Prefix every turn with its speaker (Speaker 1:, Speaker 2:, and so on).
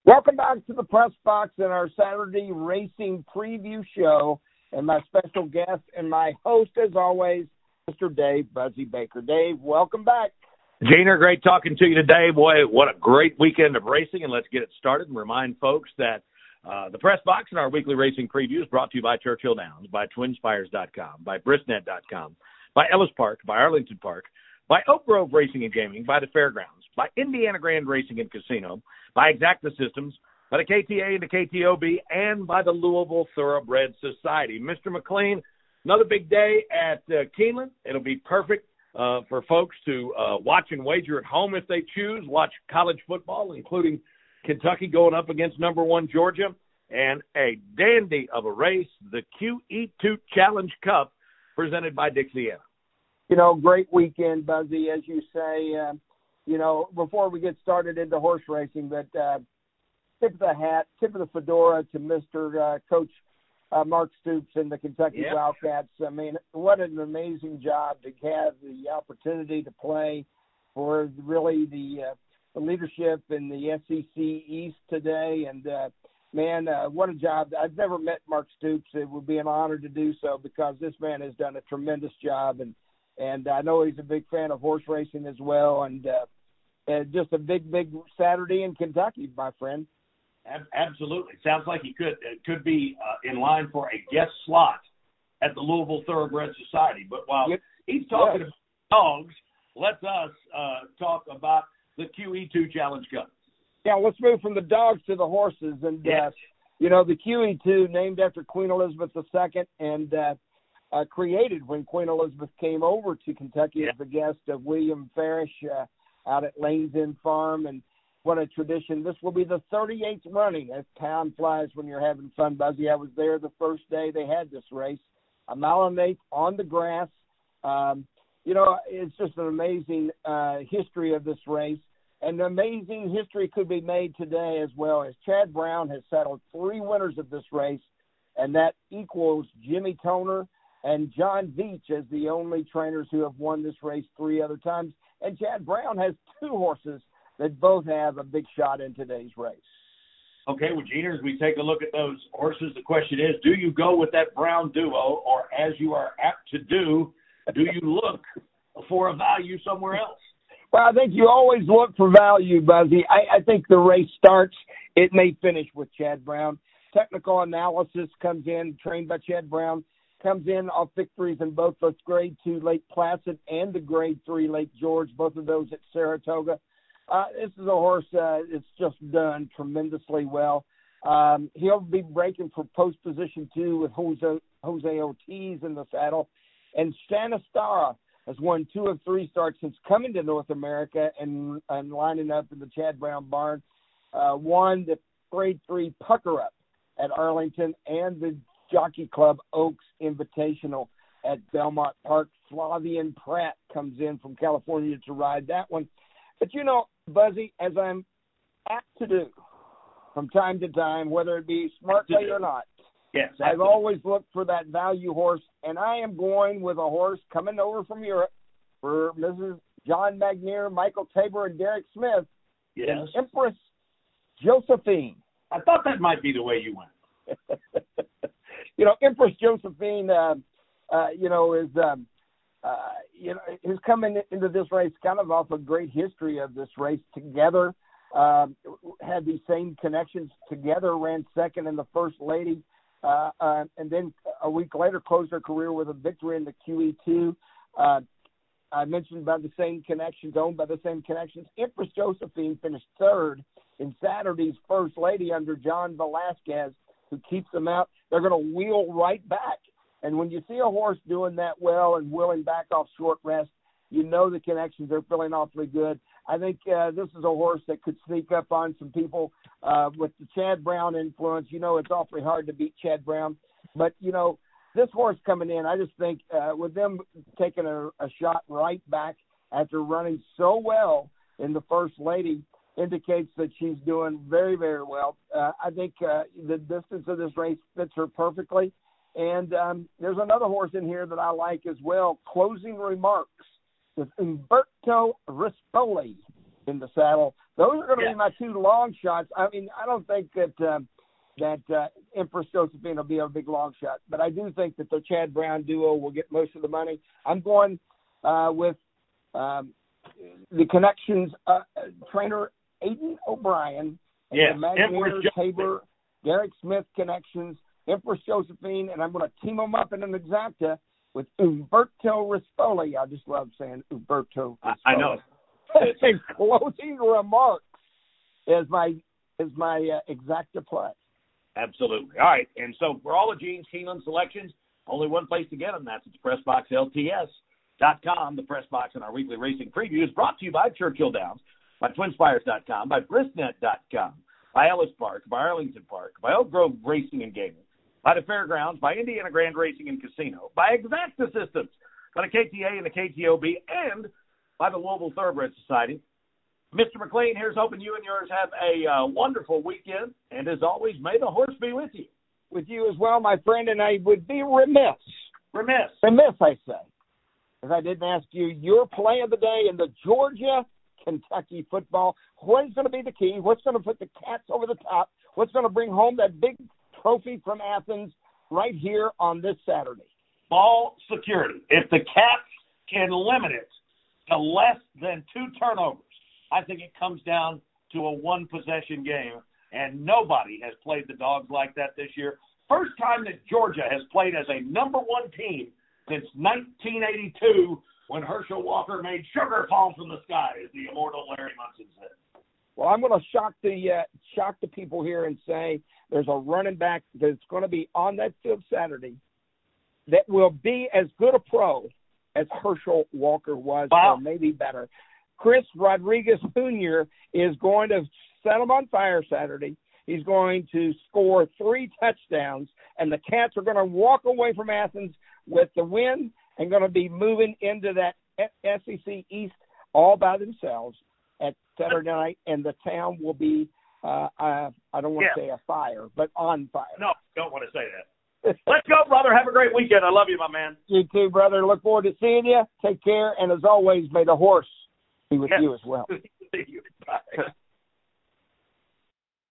Speaker 1: Welcome back to the Press Box and our Saturday racing preview show. And my special guest and my host, as always, Mr. Dave Buzzy Baker. Dave, welcome back.
Speaker 2: Gainer, great talking to you today. Boy, what a great weekend of racing. And let's get it started and remind folks that the Press Box and our weekly racing preview is brought to you by Churchill Downs, by TwinSpires.com, by Brisnet.com, by Ellis Park, by Arlington Park, by Oak Grove Racing and Gaming, by the Fairgrounds, by Indiana Grand Racing and Casino, by Exacta Systems, by the KTA and the KTOB, and by the Louisville Thoroughbred Society. Mr. McLean, another big day at Keeneland. It'll be perfect for folks to watch and wager at home if they choose, watch college football, including Kentucky going up against number one Georgia, and a dandy of a race, the QE2 Challenge Cup, presented by Dixiana.
Speaker 1: You know, great weekend, Buzzy, as you say. Before we get started into horse racing, but tip of the hat, tip of the fedora to Mr. Coach Mark Stoops and the Kentucky Wildcats. I mean, what an amazing job to have the opportunity to play for really the leadership in the SEC East today. And, what a job. I've never met Mark Stoops. It would be an honor to do so because this man has done a tremendous job. And I know he's a big fan of horse racing as well. And just a big Saturday in Kentucky, my friend.
Speaker 2: Absolutely. Sounds like he could be in line for a guest slot at the Louisville Thoroughbred Society. But while he's talking about dogs, let us talk about the QE2 Challenge Cup.
Speaker 1: Yeah, let's move from the dogs to the horses. And, the QE2, named after Queen Elizabeth II and created when Queen Elizabeth came over to Kentucky as the guest of William Farish out at Lane's End Farm. And what a tradition. This will be the 38th running, as time flies when you're having fun, Buzzy. I was there the first day they had this race, a mile and eighth on the grass. It's just an amazing history of this race. And amazing history could be made today as well, as Chad Brown has settled 3 winners of this race, and that equals Jimmy Toner and John Veach as the only trainers who have won this race 3 other times. And Chad Brown has 2 horses that both have a big shot in today's race.
Speaker 2: Okay, well, Gina, as we take a look at those horses, the question is, do you go with that Brown duo, or as you are apt to do you look for a value somewhere else?
Speaker 1: Well, I think you always look for value, Buzzy. I think the race starts, it may finish with Chad Brown. Technical analysis comes in, trained by Chad Brown, comes in off victories in both the Grade 2 Lake Placid and the Grade 3 Lake George, both of those at Saratoga. This is a horse it's just done tremendously well. He'll be breaking for post position 2 with Jose Ortiz in the saddle. And Shanastara has won 2 of 3 starts since coming to North America and lining up in the Chad Brown barn. Won the Grade 3 Pucker Up at Arlington and the Jockey Club Oaks Invitational at Belmont Park. Flavian Pratt comes in from California to ride that one. But, Buzzy, as I'm apt to do from time to time, whether it be smartly or not,
Speaker 2: yes,
Speaker 1: I've always looked for that value horse, and I am going with a horse coming over from Europe for Mrs. John Magnier, Michael Tabor, and Derek Smith.
Speaker 2: Yes.
Speaker 1: Empress Josephine.
Speaker 2: I thought that might be the way you went.
Speaker 1: Empress Josephine, is coming into this race kind of off a great history of this race together. Had these same connections together, ran second in the First Lady, and then a week later closed her career with a victory in the QE2. I mentioned by the same connections, owned by the same connections. Empress Josephine finished third in Saturday's First Lady under John Velasquez, who keeps them out. They're going to wheel right back. And when you see a horse doing that well and wheeling back off short rest, you know the connections are feeling awfully good. I think this is a horse that could sneak up on some people with the Chad Brown influence. It's awfully hard to beat Chad Brown. But, this horse coming in, I just think with them taking a shot right back after running so well in the First Lady indicates that she's doing very, very well. I think the distance of this race fits her perfectly. And there's another horse in here that I like as well, Closing Remarks, with Umberto Rispoli in the saddle. Those are going to be my two long shots. I mean, I don't think that Empress Josephine will be a big long shot, but I do think that the Chad Brown duo will get most of the money. I'm going with the Connections trainer Aiden O'Brien, and the Imagineers Tabor, Derek Smith Connections, Empress Josephine, and I'm going to team them up in an exacta with Umberto Rispoli. I just love saying Umberto Rispoli.
Speaker 2: I know.
Speaker 1: And closing remarks is my exacta play.
Speaker 2: Absolutely. All right, and so for all of Gene's Keeneland selections, only one place to get them. That's at PressBoxLTS.com. The Press Box and our weekly racing preview is brought to you by Churchill Downs, by TwinSpires.com, by Bristnet.com, by Ellis Park, by Arlington Park, by Oak Grove Racing and Gaming, by the Fairgrounds, by Indiana Grand Racing and Casino, by Exacta Systems, by the KTA and the KTOB, and by the Louisville Thoroughbred Society. Mr. McLean, here's hoping you and yours have a wonderful weekend. And as always, may the horse be with you.
Speaker 1: With you as well, my friend, and I would be remiss, I say, if I didn't ask you your play of the day in the Georgia-Kentucky football. What is going to be the key? What's going to put the Cats over the top? What's going to bring home that big trophy from Athens right here on this Saturday?
Speaker 2: Ball security. If the Cats can limit it to less than 2 turnovers, I think it comes down to a 1-possession game, and nobody has played the Dogs like that this year. First time that Georgia has played as a number 1 team since 1982, when Herschel Walker made sugar fall from the sky, as the immortal Larry Munson said.
Speaker 1: Well, I'm going to shock the people here and say there's a running back that's going to be on that field Saturday that will be as good a pro as Herschel Walker was, or maybe better. Chris Rodriguez Jr. is going to set them on fire Saturday. He's going to score 3 touchdowns, and the Cats are going to walk away from Athens with the win and going to be moving into that SEC East all by themselves at Saturday night, and the town will be, I don't want to say a fire, but on fire.
Speaker 2: No, don't want to say that. Let's go, brother. Have a great weekend. I love you, my man.
Speaker 1: You too, brother. Look forward to seeing you. Take care, and as always, may the horse be with you as well.
Speaker 2: See you. Bye.